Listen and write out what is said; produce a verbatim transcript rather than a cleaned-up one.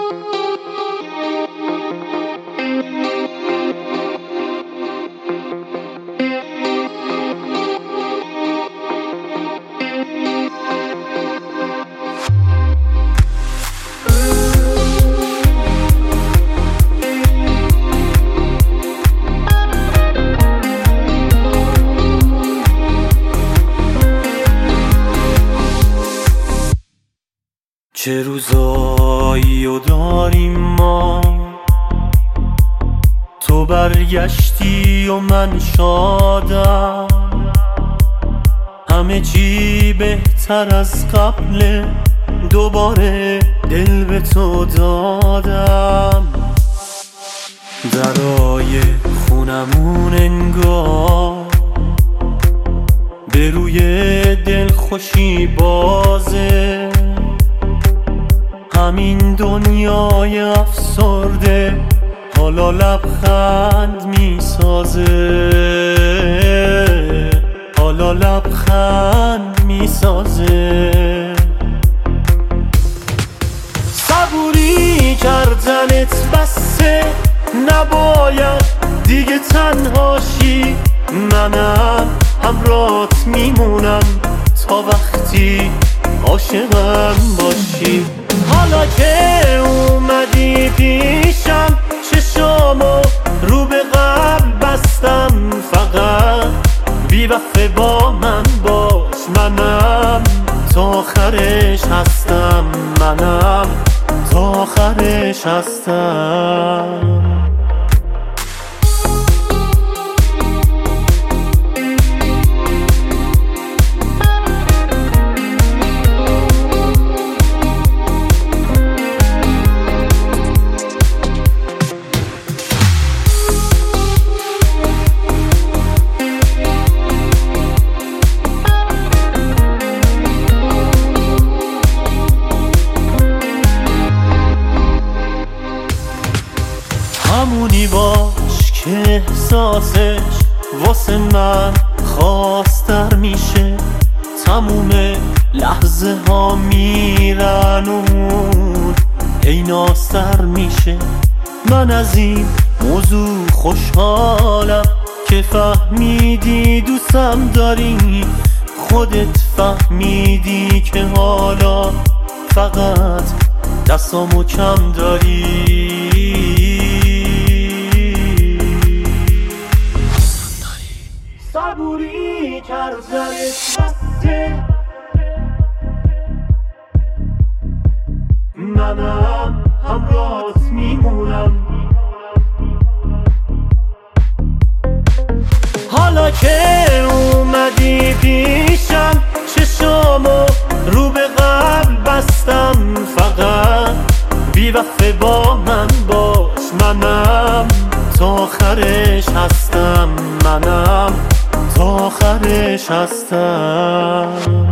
چه روزایی و داریم ما، تو برگشتی و من شادم، همه چی بهتر از قبل، دوباره دل به تو دادم. درای خونمون انگار به روی دل خوشی بازه، همین دنیای افسرده حالا لبخند میسازه، حالا لبخند میسازه. صبوری کردنت بسه، نباید دیگه تنهاشی، منم همراهت میمونم تا وقتی عاشقم باشی. حالا که اومدی پیشم، چشامو رو به قبل بستم، فقط بی وفا با من باش، منم تا آخرش هستم، منم تا آخرش هستم. همونی باش که احساسش واسه من خاص‌تر میشه، تموم لحظه ها میرن و ای نازتر میشه. من از این موضوع خوشحالم که فهمیدی دوستم داری، خودت فهمیدی که حالا فقط دستامو کم داری. صبوری کردنت بسه، منم همراهت میمونم. حالا که اومدی پیشم، چشامو رو به قبل بستم، فقط بی وفا با من باش، منم تا آخرش هستم، منم تا آخرش هستم.